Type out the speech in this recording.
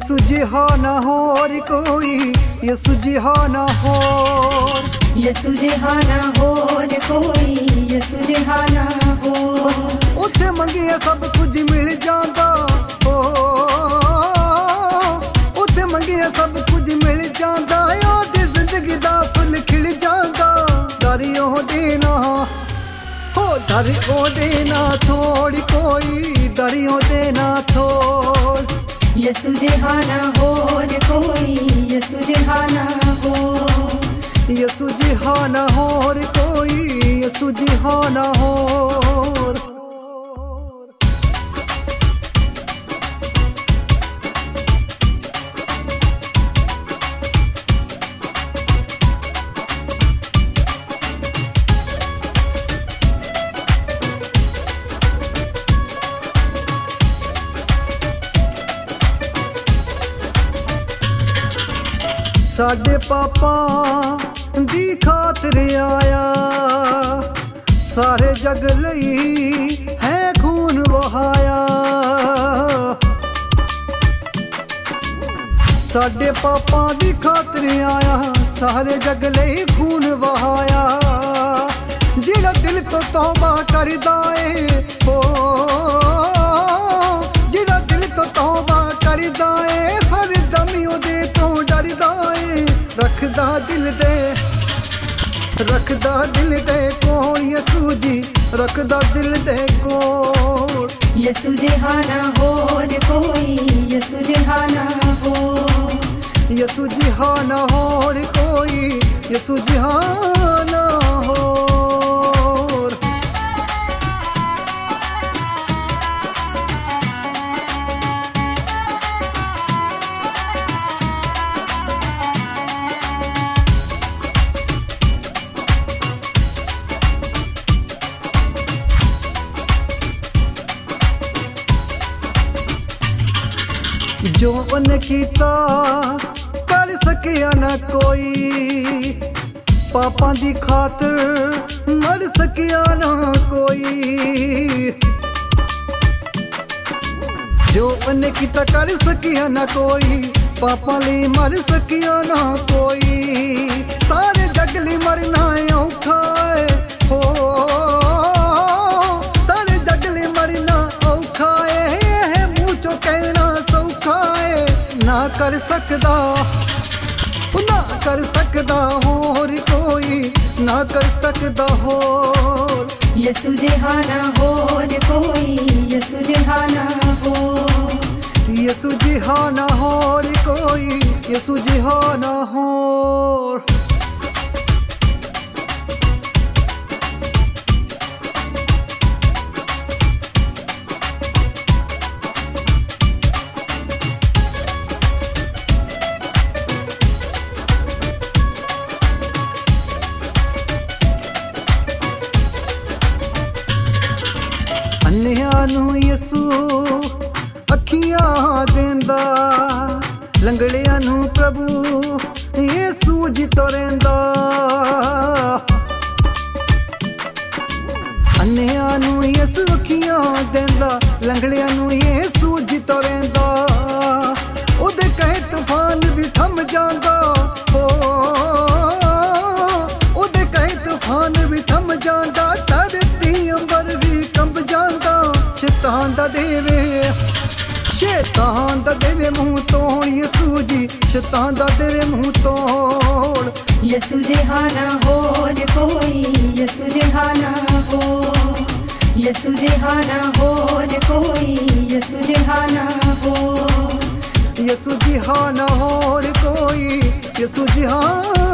यसु जिहाना होर कोई, यसु जिहाना होर, यसु जिहाना होर कोई, यसु जिहाना होर। उत्थे मंगिया सब कुछ मिल जांदा हो, उत्थे मंगिया सब कुछ मिल जांदा, ओदी जिंदगी दा फुल खिल जांदा। दरियों देना हो, दरियों देना थोड़ी कोई, दरियों देना थोड़। यसु जिहाना होर कोई, यसु जिहाना होर, यसु जिहाना होर कोई, यसु जिहाना होर। साडे पापा दी खातिर आया, सारे जग लई है खून बहाया। साडे पापा दी खातिर आया, सारे जग लई खून बहाया। जिहड़ा दिल तो तौबा करदा ए हो, जिहड़ा दिल तो तौबा करदा ए, हर दम ओदे तो डरदा ए। रखदा दिल दे, रखदा दिल दे कोल यसू जी, रखदा दिल दे कोल। यसु जिहाना होर कोई, यसु जिहाना होर, यसु जिहाना होर कोई, यसु जिहाना होर। जो उन्हें कीता कर सकिया ना कोई, पापा दी खातिर मर सकिया ना कोई। जो उन्हें कीता कर सकिया ना कोई, पापा ली मर सकिया ना कोई। सारे जग ली मरना औखा है हो, सारे जग ली मरना औखा है, मुँह चो कहना ना कर सकदा, ना कर सकदा होर कोई, ना कर सकदा होर। यसु जिहाना होर कोई, यसु जिहाना होर, यसु जिहाना होर कोई, यसु जिहाना होर। अन्नियां नू यसू अखियां देंदा, लंगड़ियां नू प्रभु यसू जितो रहिंदा। अन्नियां नू यसू अखियां देंदा, लंगड़ियां नू यसू जितो रहिंदा। ओदे कहे तूफान भी थम जांदा हो, ओदे कहे तूफान भी थम जांदा। धरती अंबर भी कंब जांदा। शैतान दा देवे, शैतान दा देवे मुंह तोड़ यसू जी, शैतान दा देवे मुंह तोड़। यसु जिहाना होर कोई, यसु जिहाना होर, यसु जिहाना होर कोई, यसु जिहाना होर, यसु जिहाना होर कोई, यसु जिहाना